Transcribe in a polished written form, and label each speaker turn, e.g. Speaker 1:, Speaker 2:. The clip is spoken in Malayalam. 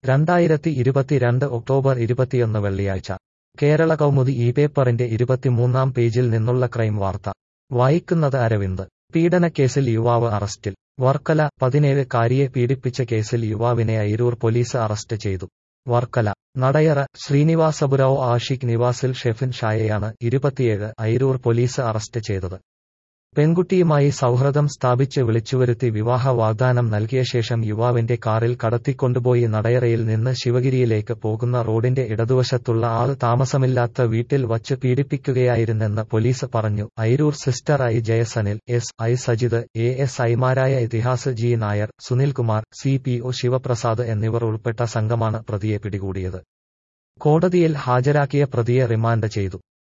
Speaker 1: 2022 ഒക്ടോബർ 21 വെള്ളിയാഴ്ച കേരള കൗമുദി ഈ പേപ്പറിന്റെ 23-ാം പേജിൽ നിന്നുള്ള ക്രൈം വാർത്ത വായിക്കുന്നത് അരവിന്ദ്. പീഡനക്കേസിൽ യുവാവ് അറസ്റ്റിൽ. വർക്കല 17-കാരിയെ പീഡിപ്പിച്ച കേസിൽ യുവാവിനെ അയിരൂർ പോലീസ് അറസ്റ്റ് ചെയ്തു. വർക്കല നടയറ ശ്രീനിവാസപുരവും ആഷിഖ് നിവാസിൽ ഷെഫിൻ ഷായെയാണ് 27 അയിരൂർ പോലീസ് അറസ്റ്റ് ചെയ്തത്. പെൺകുട്ടിയുമായി സൗഹൃദം സ്ഥാപിച്ച് വിളിച്ചുവരുത്തി വിവാഹ വാഗ്ദാനം നൽകിയ ശേഷം യുവാവിന്റെ കാറിൽ കടത്തിക്കൊണ്ടുപോയി നടയറയിൽ നിന്ന് ശിവഗിരിയിലേക്ക് പോകുന്ന റോഡിന്റെ ഇടതുവശത്തുള്ള ആൾ താമസമില്ലാത്ത വീട്ടിൽ വച്ച് പീഡിപ്പിക്കുകയായിരുന്നെന്ന് പോലീസ് പറഞ്ഞു. അയിരൂർ സിസ്റ്റർ ഐ ജയസനിൽ, എസ് ഐ സജിത്, ASI-മാരായ ഇതിഹാസ് ജി നായർ, സുനിൽകുമാർ, CPO ശിവപ്രസാദ് എന്നിവർ ഉൾപ്പെട്ട സംഘമാണ് പ്രതിയെ പിടികൂടിയത്. കോടതിയിൽ ഹാജരാക്കിയ പ്രതിയെ റിമാൻഡ് ചെയ്തു.